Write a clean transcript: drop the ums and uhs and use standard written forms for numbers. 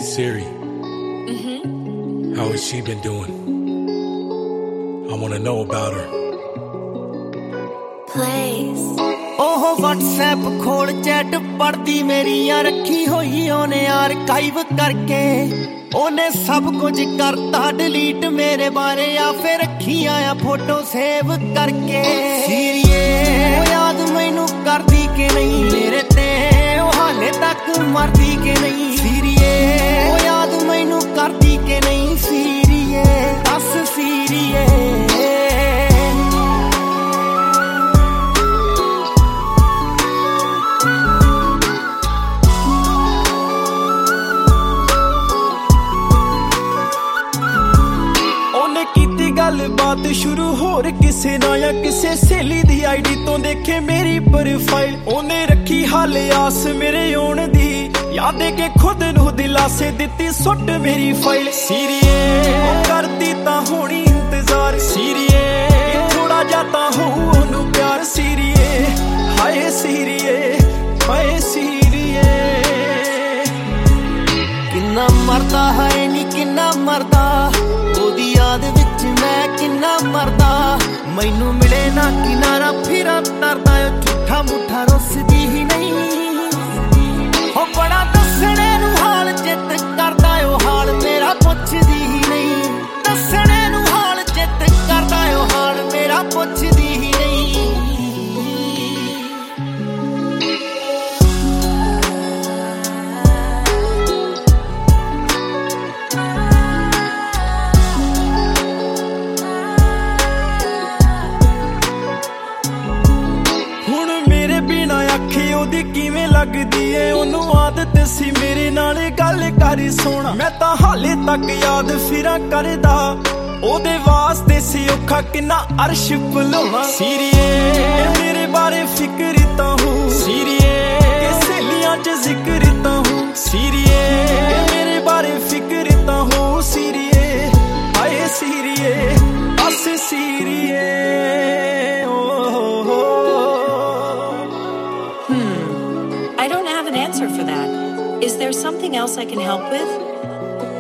Siri. How has she been doing? I want to know about her. Place. ओहो WhatsApp खोल chat पढ़ती मेरियां रखी होई ओने आर्काइव करके ओने सब कुछ करता डिलीट मेरे बारे या फिर रखियां आ फोटो सेव करके सीरिये याद मैनू करदी के नहीं मेरे ते ओ हाले तक मरदी के नहीं सीरिये याद मैनू करदी के नहीं सीरिये दस सीरिये बात शुरू होर किसे ना या किसे सहेली दी आईडी तो देखे मेरी प्रोफाइल ओने रखी हाले आस मेरे आउण दी याद के खुद नू दिलासे दित्ती सुट मेरी फाइल सीरिये करदी तां होनी इंतजार सीरिये थोड़ा जाता हो ओनू प्यार सीरिये हाय सीरिये किन्ना मरदा है नी किन्ना मरदा ओदी याद विच मैं किन्ना मरदा मैनू मिले ना किनारा फिरा तरदा झूठा मुठा रुसदी ही नहीं हो बड़ा दसणे नू हाल चित करदा ओ हाल मेरा पुछदी ही नहीं दसणे नू हाल चित करदा ओ हाल मेरा पुछदी ही नहीं किवें लगदी ए ओनू आदत सी मेरे नाल गल कर सोना मैं तां हाले तक याद फिरां करदा ओदे वास्ते सी औखा किन्ना अर्श भुलाउणा सीरिये मेरे बारे फिक्र तां हो सीरिये सहेलियां च जिक्र तां हो सीरिये मेरे बारे फिक्र तां हो सीरिये हाय सीरिये अस सीरिये I don't have an answer for that. Is there something else I can help with?